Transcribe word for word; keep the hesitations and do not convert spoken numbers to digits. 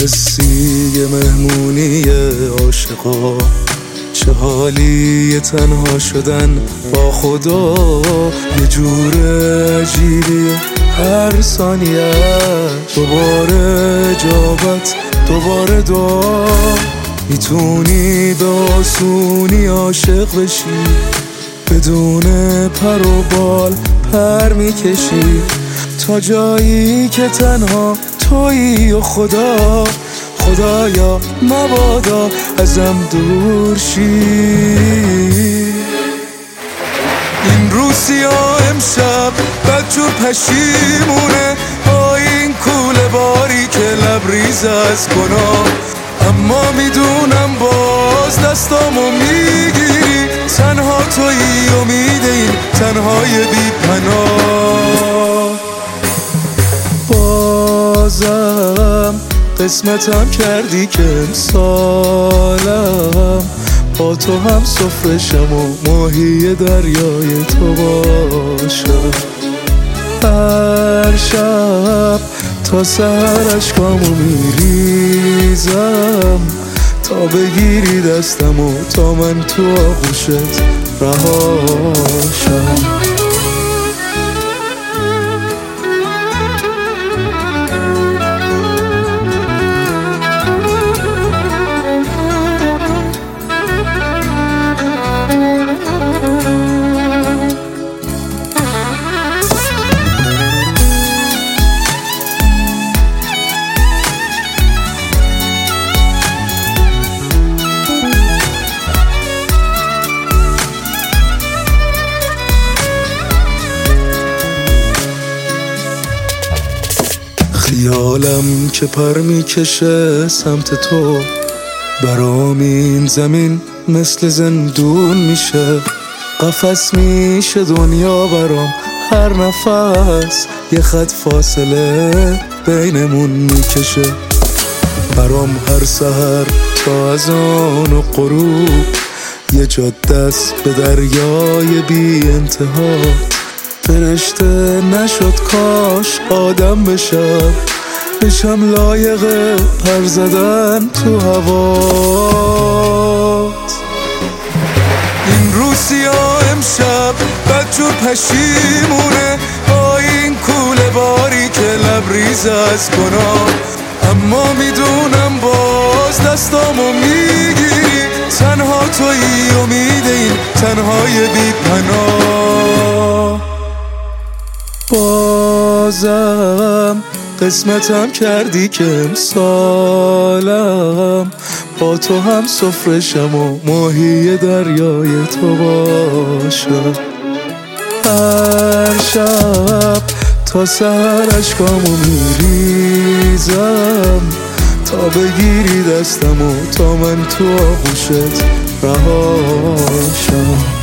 حسی مهمونی عاشقا، چه حالی تنها شدن با خدا. یه جور عجیبیه هر ثانیه‌اش، دوباره اجابت دوباره دعا. میتونی به آسونی عاشق بشی، بدون پر و بال پر میکشی تا جایی که تنها تویی و خدا. خدایا مبادا ازم دور شی. این روسیا امشب بدجور پشیمونه با این کوله باری که لبریز از گناه. اما میدونم باز دستامو میگیری، تنها تویی امید این تنهای بی پناه. بازم قسمتم کردی که امسالم با تو هم سفرشم و ماهی دریای تو باشم. هر شب تا سر اشکامو میریزم تا بگیری دستم و تا من تو آغوشت رهاشم. خیالم که پر میکشه سمت تو، برام این زمین مثل زندون میشه. قفس میشه دنیا برام، هر نفس یه خط فاصله بینمون میکشه. برام هر سحر تا اذان و غروب یه جاده است به دریای بی انتها. فرشته نشد کاش آدم بشم، بشم لایق پر زدن تو هوات. این روسیا امشب بدجور پشیمونه با این کوله باری که لبریز از گناه. اما میدونم باز دستامو میگیری، تنها تویی امید این تنهای بی پناه. بازم قسمتم کردی که امسالم با تو هم سفرشم و ماهی دریای تو باشم. هر شب تا سر اشکامو میریزم تا بگیری دستم و تا من تو آغوشت رهاشم.